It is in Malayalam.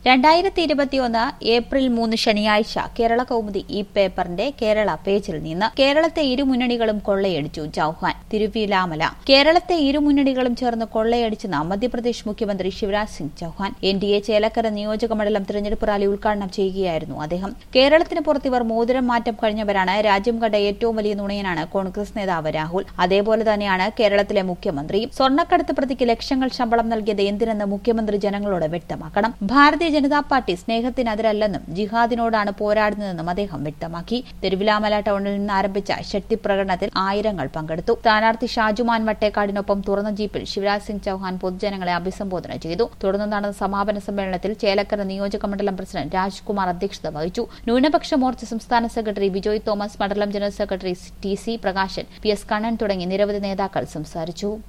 2021 ഏപ്രിൽ 3 ശനിയാഴ്ച കേരള കൗമുദി ഈ പേപ്പറിന്റെ കേരള പേജിൽ നിന്ന് കേരളത്തെ ഇരുമുന്നണികളും കൊള്ളയടിച്ചു ചൌഹാൻ തിരുവിലാമല കേരളത്തെ ഇരുമുന്നണികളും ചേർന്ന് കൊള്ളയടിച്ചെന്ന് മധ്യപ്രദേശ് മുഖ്യമന്ത്രി ശിവരാജ് സിംഗ് ചൌഹാൻ NDA ചേലക്കര നിയോജക മണ്ഡലം തിരഞ്ഞെടുപ്പ് റാലി ഉദ്ഘാടനം ചെയ്യുകയായിരുന്നു അദ്ദേഹം. കേരളത്തിന് പുറത്ത് ഇവർ മോതിരം മാറ്റം കഴിഞ്ഞവരാണ്. രാജ്യം കണ്ട ഏറ്റവും വലിയ നുണയനാണ് കോൺഗ്രസ് നേതാവ് രാഹുൽ. അതേപോലെ തന്നെയാണ് കേരളത്തിലെ മുഖ്യമന്ത്രിയും. സ്വർണ്ണക്കടത്ത് പ്രതിക്ക് ലക്ഷങ്ങൾ ശമ്പളം നൽകിയത് എന്തിനെന്ന് മുഖ്യമന്ത്രി ജനങ്ങളോട് വ്യക്തമാക്കണം. ഭാരതീയ ജനതാ പാർട്ടി സ്നേഹത്തിനെതിരല്ലെന്നും ജിഹാദിനോടാണ് പോരാടുന്നതെന്നും അദ്ദേഹം വ്യക്തമാക്കി. തിരുവിലാമല ടൌണിൽ നിന്ന് ആരംഭിച്ച ശക്തി പ്രകടനത്തിൽ ആയിരങ്ങൾ പങ്കെടുത്തു. സ്ഥാനാർത്ഥി ഷാജുമാൻ വട്ടേക്കാടിനൊപ്പം തുറന്ന ജീപ്പിൽ ശിവരാജ് സിംഗ് ചൌഹാൻ പൊതുജനങ്ങളെ അഭിസംബോധന ചെയ്തു. തുടർന്ന് നടന്ന സമാപന സമ്മേളനത്തിൽ ചേലക്കര നിയോജക മണ്ഡലം പ്രസിഡന്റ് രാജ്കുമാർ അധ്യക്ഷത വഹിച്ചു. ന്യൂനപക്ഷ മോർച്ച സംസ്ഥാന സെക്രട്ടറി ബിജോയ് തോമസ്, മണ്ഡലം general secretary TC Prakashan, PS Kannan തുടങ്ങി നിരവധി നേതാക്കൾ സംസാരിച്ചു.